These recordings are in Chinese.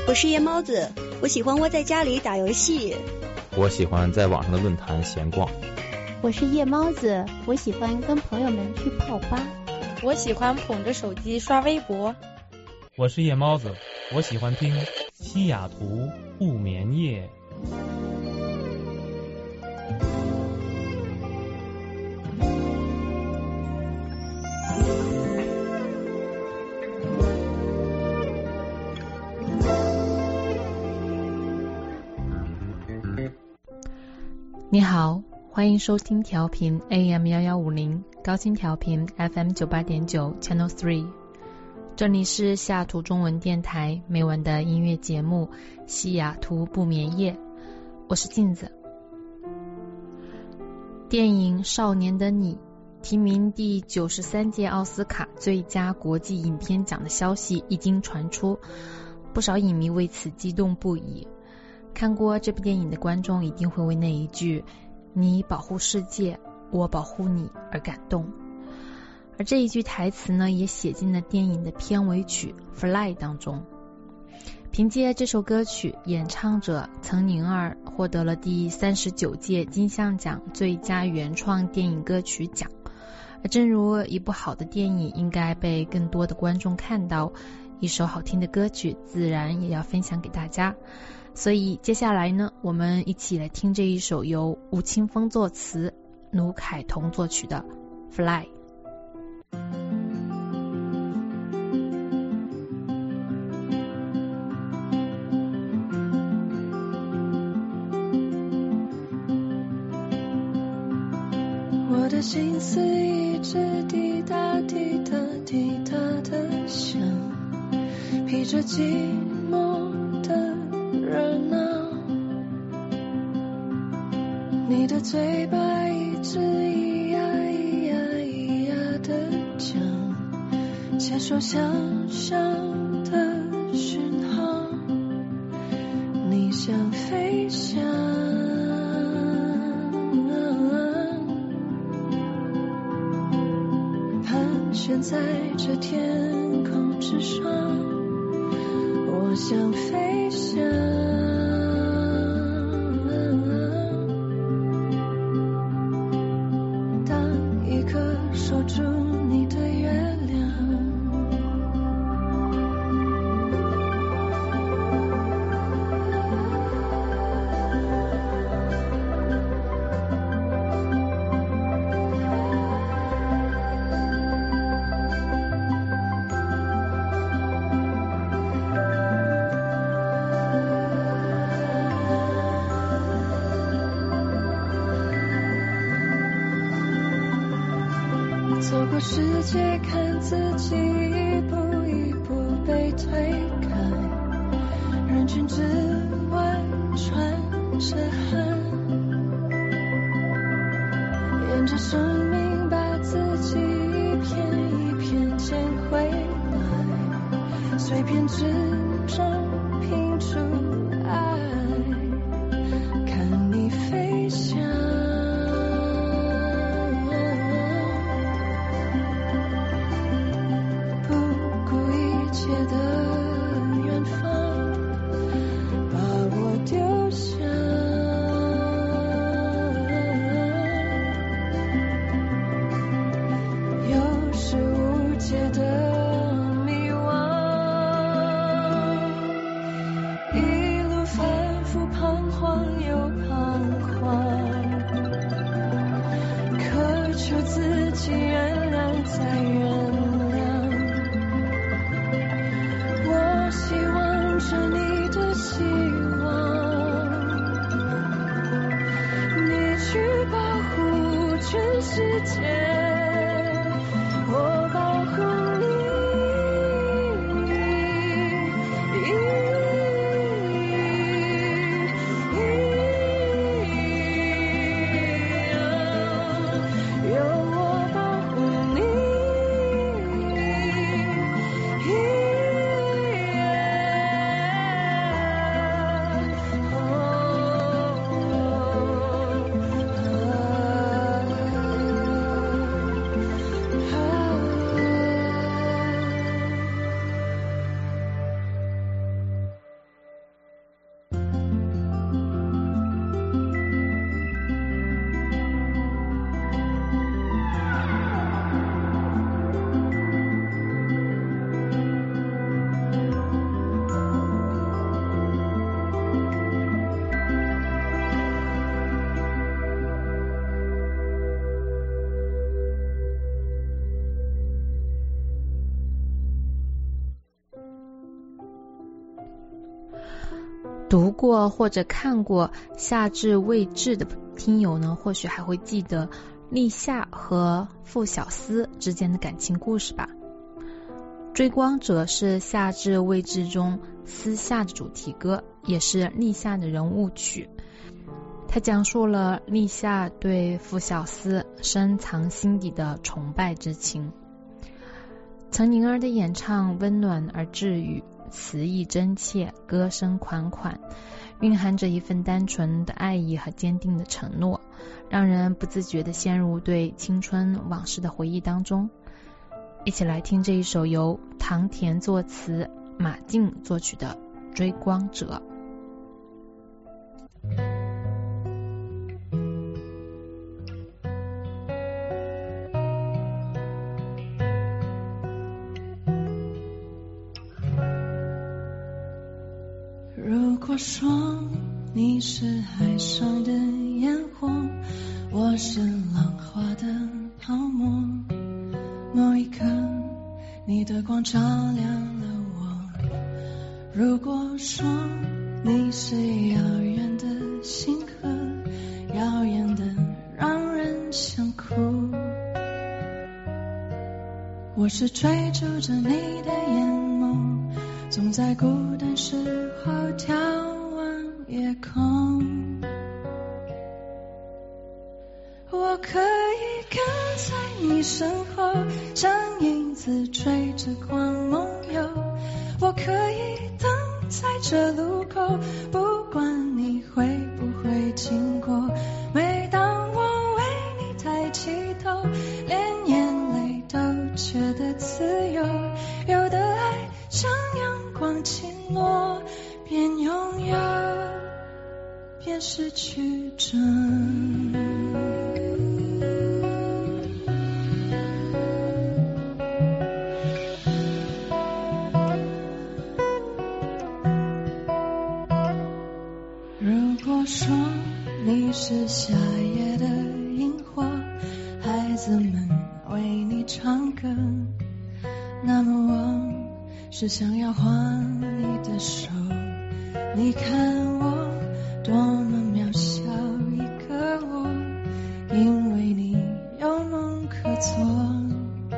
我是夜猫子，我喜欢窝在家里打游戏。 我喜欢在网上的论坛闲逛。 我是夜猫子，我喜欢跟朋友们去泡吧。 我喜欢捧着手机刷微博。 我是夜猫子，我喜欢听西雅图不眠夜。 你好，欢迎收听调频 AM1150 高清调频 FM98.9 Channel 3， 这里是西雅图中文电台每晚的音乐节目西雅图不眠夜，我是镜子。电影《少年的你》提名第93届奥斯卡最佳国际影片奖的消息一经传出，不少影迷为此激动不已。看过这部电影的观众一定会为那一句你保护世界，我保护你而感动。而这一句台词呢，也写进了电影的片尾曲 Fly 当中。凭借这首歌曲，演唱者岑宁儿获得了第39届金像奖最佳原创电影歌曲奖。而正如一部好的电影应该被更多的观众看到，一首好听的歌曲自然也要分享给大家。所以接下来呢，我们一起来听这一首由吴青峰作词、卢凯彤作曲的 Fly。 我的心思一直滴答滴答滴答的响，披着寂寞的热闹，你的嘴巴一直咿呀咿呀咿呀的讲，接受想象的讯号，你想飞翔，盘旋在这天空之上，我想飞翔。当一颗守住你的月亮，走过世界，看自己一步一步被推开，人群之外穿着汗，沿着生命把自己一片一片捡回来，碎片之中拼出爱，看你飞翔。的远方，把我丢下，有时无解的迷惘，一路反复彷徨又彷徨，渴求自己原谅再原谅。希望着你的希望，你去保护全世界，我保护你。有我保护你。 读过或者看过夏至未至的听友呢，或许还会记得立夏和傅小司之间的感情故事吧。追光者是夏至未至中私夏的主题歌，也是立夏的人物曲。它讲述了立夏对傅小司深藏心底的崇拜之情。陈宁儿的演唱温暖而治愈，词意真切，歌声款款，蕴含着一份单纯的爱意和坚定的承诺，让人不自觉地陷入对青春往事的回忆当中。一起来听这一首由唐田作词，马竞作曲的《追光者》。 如果说你是海上的烟火，我是浪花的泡沫，某一刻你的光照亮了我。如果说你是遥远的星河，耀眼的让人想哭，我是追逐着你的眼眸，总在孤单时候眺望夜空。我可以跟在你身后，像影子追着光梦游。我可以等在这路口，不管你会不会经过。每当我为你抬起头，连眼泪都觉得自由。有的爱像阳光倾落，边拥有边失去着。如果说你是夏夜的萤火，孩子们为你唱歌，那么我是想要握你的手。你看我多么渺小一个我，因为你有梦可做。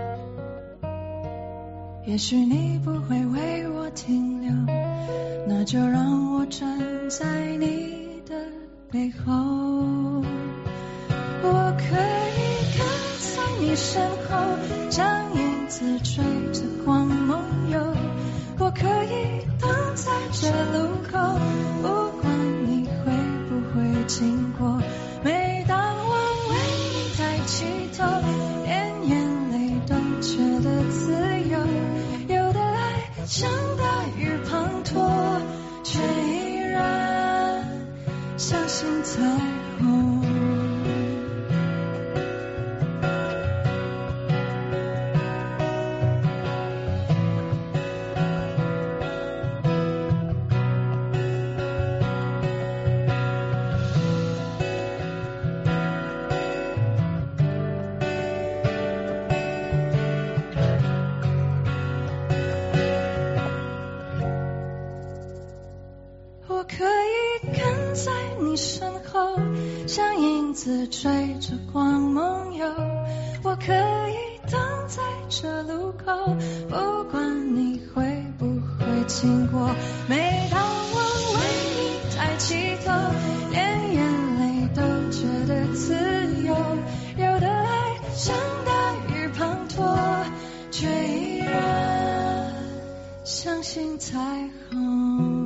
也许你不会为我停留，那就让我站在你的背后。我可以跟在你身后，像影子追着光梦游。我可以等在这路口，不管你会不会经过。每当我为你抬起头，连眼泪都觉得自由。有的爱像大雨滂沱，却依然相信彩虹。我可以跟在你身后，像影子追着光梦游。我可以等在这路口，不管你会不会经过。每当我为你抬起头，连眼泪都觉得自由。有的爱像大雨滂沱，却依然相信彩虹。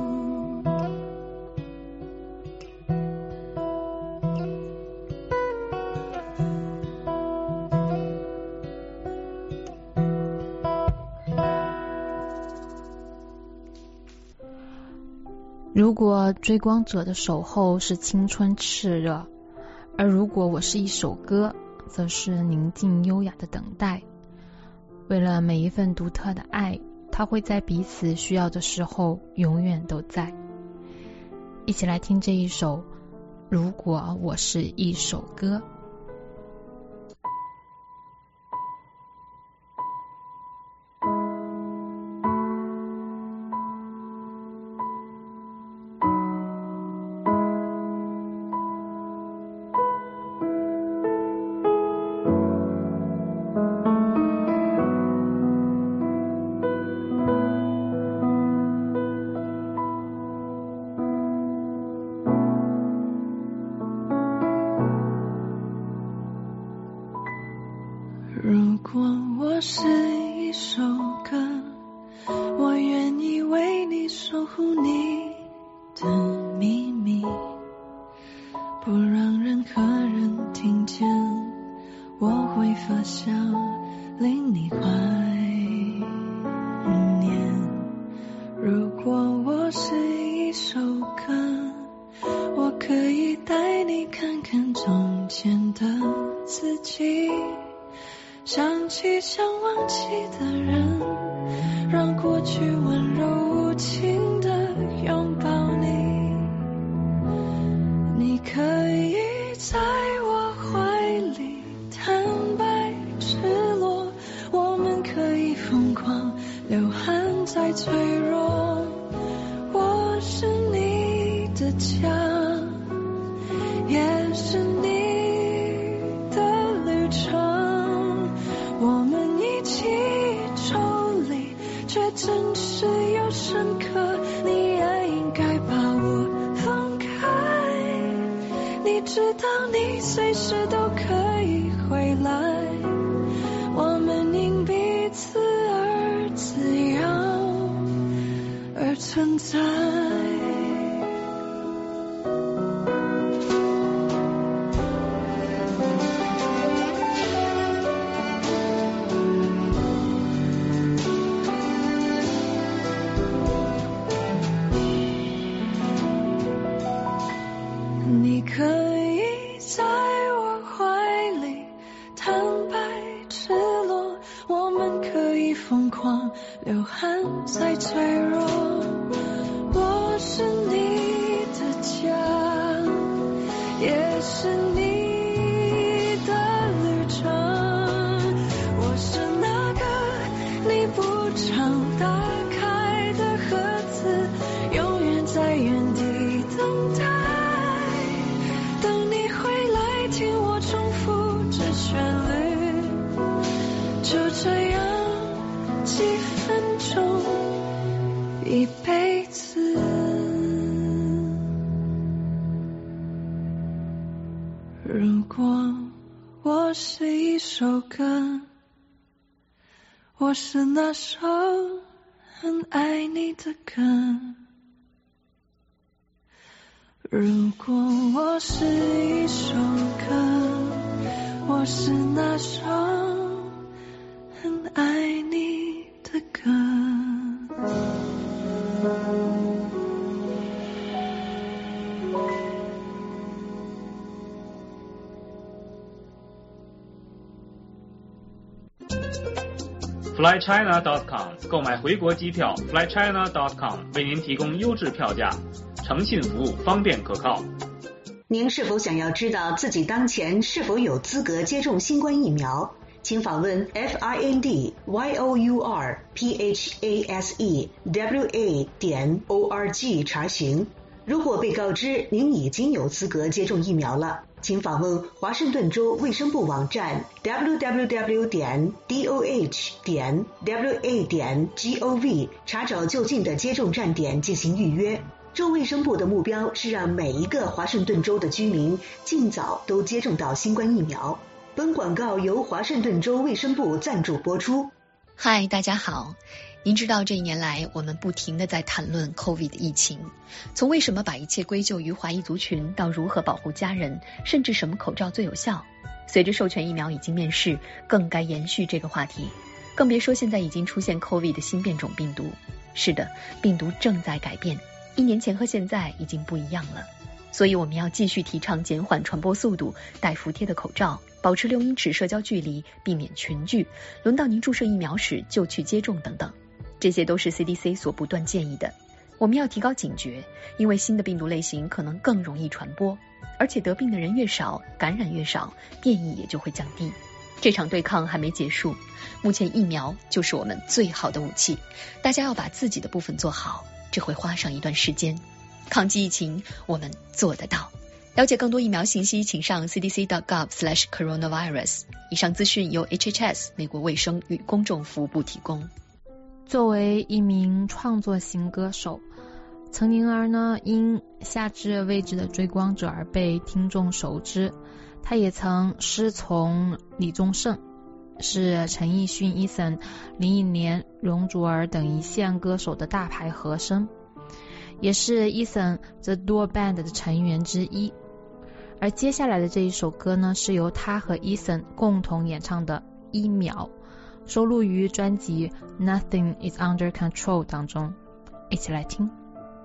如果追光者的守候是青春炽热，而如果我是一首歌，则是宁静优雅的等待。为了每一份独特的爱，它会在彼此需要的时候永远都在。一起来听这一首如果我是一首歌。 是一首歌，我愿意为你守护你的秘密，不让任何人听见，我会发酵令你怀念。如果我是一首歌，我可以带你看看从前的自己，想起想忘记的人，让过去温柔无情的拥抱你。你可以在我怀里坦白赤裸，我们可以疯狂流汗再脆弱，我是你的家，也是你的旅程，我们一起抽离，却真实又深刻，你也应该把我放开，你知道你随时都可以回来，我们因彼此而自由而存在。你可以在我怀里坦白赤裸，我们可以疯狂流汗再脆弱，我是你的家，也是你的旅程，我是那个你不常打开的盒子，永远在原地等待，等你回来听我重复着旋律，就这样几分钟一辈子。如果我是一首歌，我是那首很爱你的歌。如果我是一首歌，我是那首很爱你的歌。 flychina.com 购买回国机票 flychina.com 为您提供优质票价，诚信服务，方便可靠。 您是否想要知道自己当前是否有资格接种新冠疫苗？请访问 findyourphasewa.org 查询。如果被告知您已经有资格接种疫苗了，请访问华盛顿州卫生部网站 www.doh.wa.gov 查找就近的接种站点进行预约。州卫生部的目标是让每一个华盛顿州的居民尽早都接种到新冠疫苗。本广告由华盛顿州卫生部赞助播出。 嗨，大家好。您知道这一年来我们不停地在谈论 COVID 的疫情，从为什么把一切归咎于华裔族群，到如何保护家人，甚至什么口罩最有效。随着授权疫苗已经面世，更该延续这个话题，更别说现在已经出现 COVID 的新变种病毒。是的，病毒正在改变，1年前和现在已经不一样了。所以我们要继续提倡减缓传播速度，戴服帖的口罩，保持6英尺社交距离，避免群聚，轮到您注射疫苗时就去接种等等。这些都是 CDC 所不断建议的。我们要提高警觉，因为新的病毒类型可能更容易传播，而且得病的人越少，感染越少，变异也就会降低。这场对抗还没结束，目前疫苗就是我们最好的武器。大家要把自己的部分做好，这会花上一段时间。抗击疫情，我们做得到。了解更多疫苗信息，请上 cdc.gov/coronavirus。以上资讯由 HHS 美国卫生与公众服务部提供。 作为一名创作型歌手，岑宁儿呢因夏至未至的追光者而被听众熟知。他也曾师从李宗盛， 是陈奕迅、Eason、林忆莲、容祖儿等一线歌手的大牌和声，也是 Eason The Door Band 的成员之一。而接下来的这一首歌呢，是由他和 Eason 共同演唱的1秒，收录于专辑 Nothing is Under Control 当中，一起来听。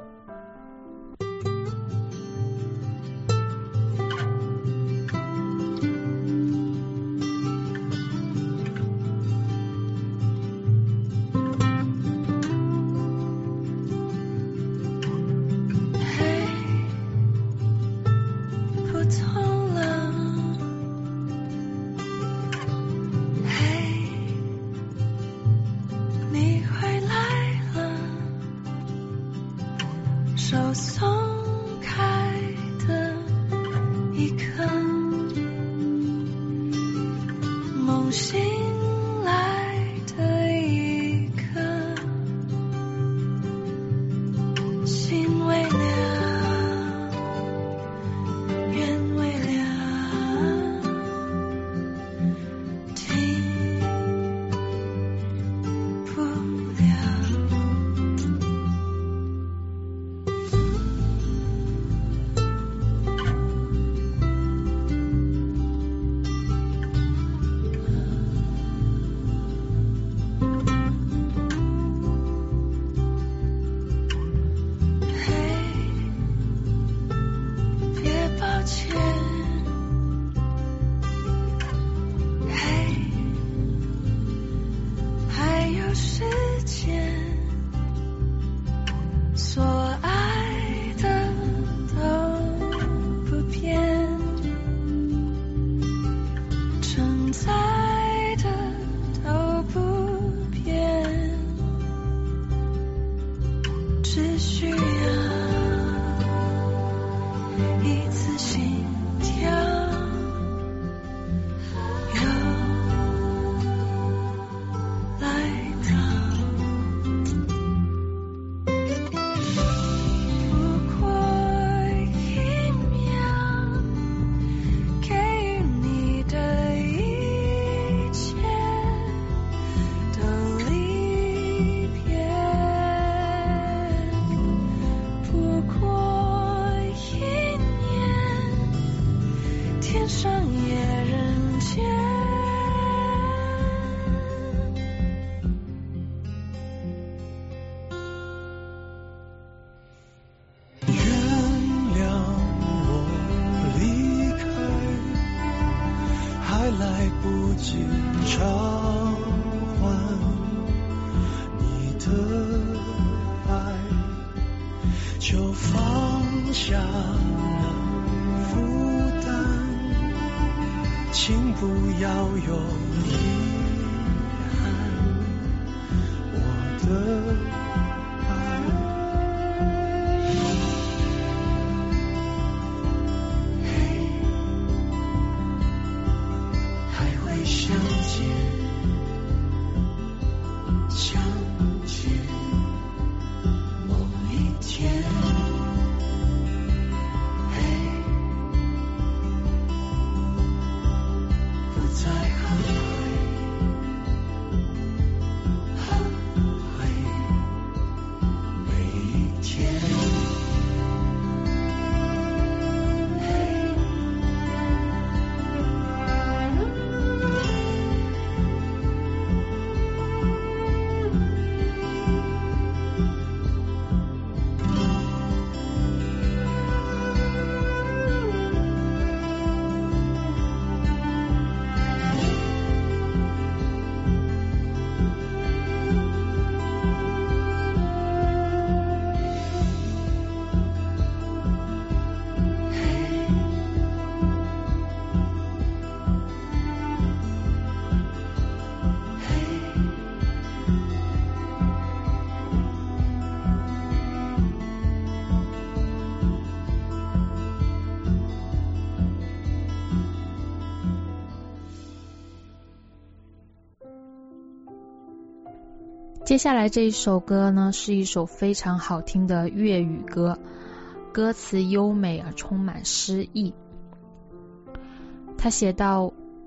接下来这一首歌呢，是一首非常好听的粤语歌，歌词优美而充满诗意。他写道：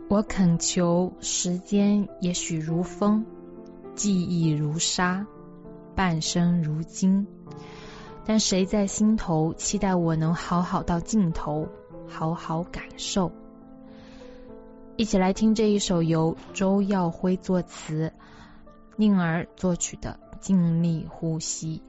我恳求时间也许如风，记忆如沙，半生如金，但谁在心头期待我能好好到尽头，好好感受。一起来听这一首由周耀辉作词，宁儿作曲的《尽力呼吸》。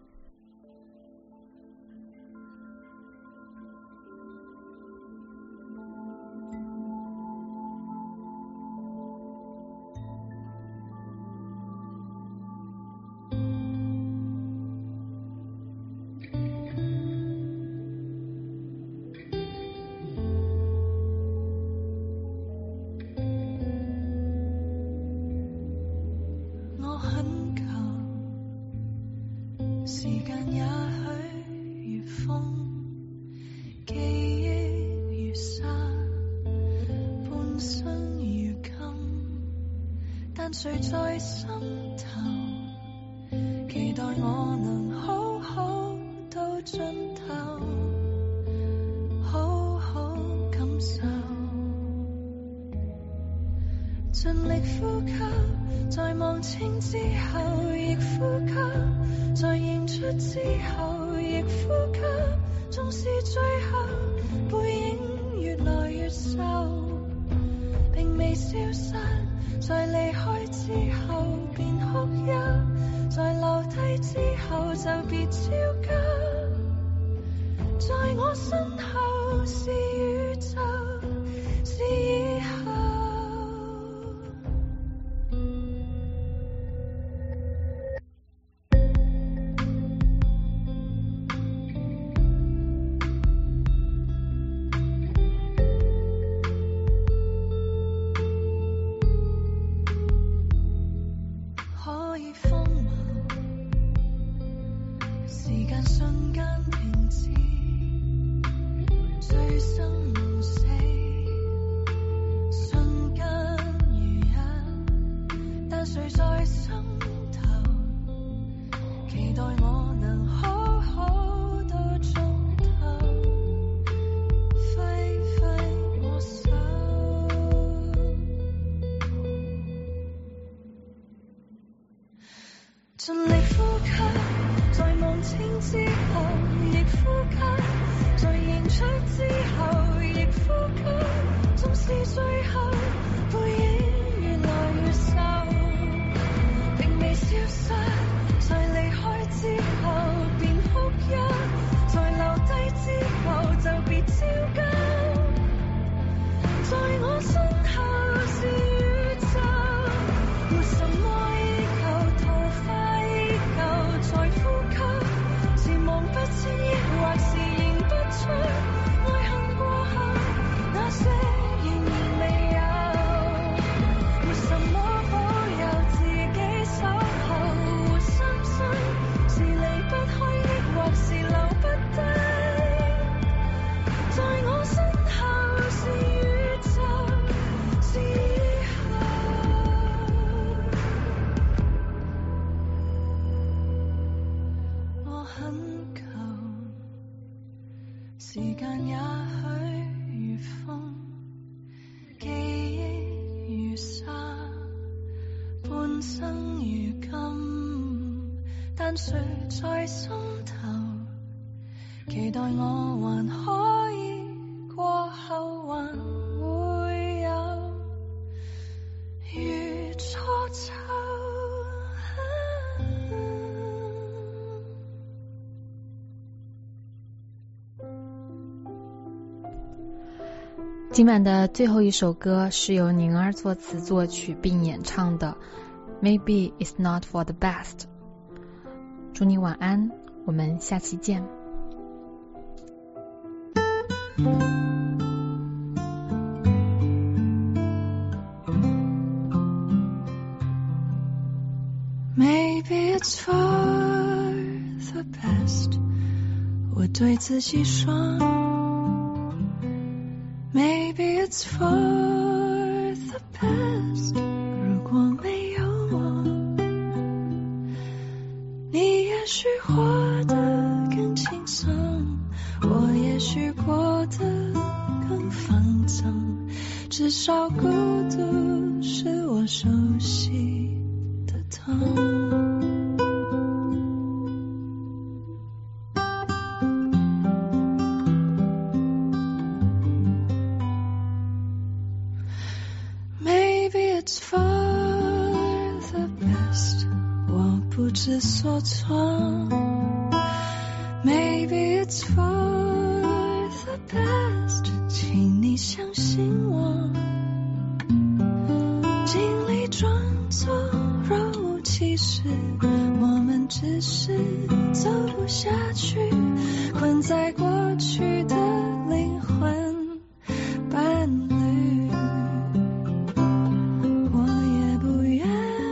誰在心頭期待我能好好到盡頭，好好感受，盡力呼吸，在忘情之後亦呼吸，在認出之後亦呼吸，縱是最後背影越來越瘦，並未消失，在離開之後便哭泣，在留低之後就別焦急，在我身後是宇宙，是以後。盡力呼吸，在忘情之後亦呼吸，在認出之後亦呼吸，縱是最後背影越來越瘦，並未消失，在離開之後便哭泣，在留低之後就別焦急，在我身後是宇宙，沒什麼依舊逃快依舊在呼吸，是望不清抑或是認不出，愛恨過後那些仍然未有，沒什麼可由自己守候，活生生是離不開抑或是留不低，在我身後是宇宙，是以後。我很求時間也許如風，記憶如沙，半生如金，但誰在心頭期待我還可以過後還會有如初秋。 今晚的最后一首歌是由宁儿作词作曲并演唱的 Maybe It's Not For The Best。 祝你晚安，我们下期见。 Maybe it's for the best， 我对自己说Maybe it's for the best， 如果没有我，你也许活得更轻松，我也许过得更放纵，只是少孤独是我熟悉的痛。Maybe it's for the best， 我不知所措。Maybe it's for the best， 请你相信我。尽力装作若无其事，我们只是走不下去，困在过去的灵魂伴侣。我也不愿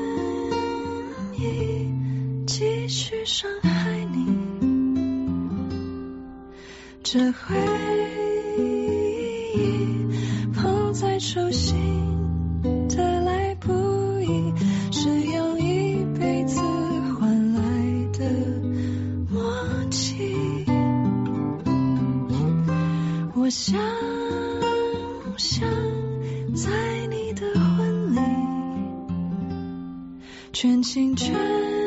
意继续伤害你，这回忆捧在手心的来不易，是用一辈子换来的默契。我想在你的婚礼全心全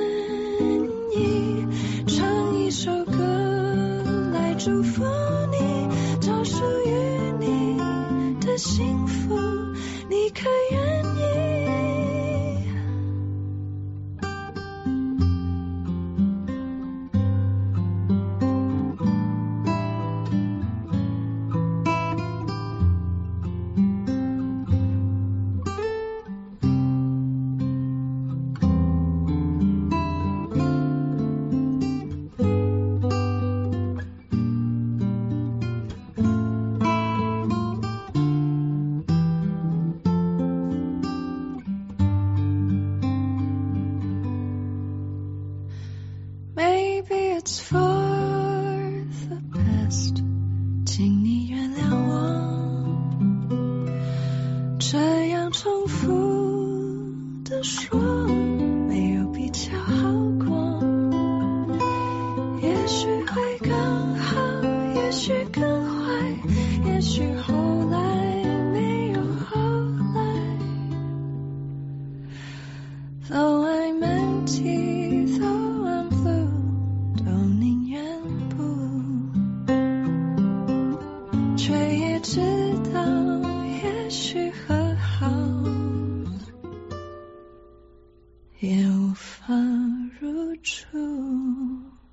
意唱一首歌来祝福你，找属于你的幸福，你可愿意？Maybe it's for the best， 请你原谅我，这样重复的说，没有比较好过。也许会更好，也许更坏，也许后来没有后来。Though I'm empty, though I'm blue， 都宁愿不，却也知道也许和好也无法如初。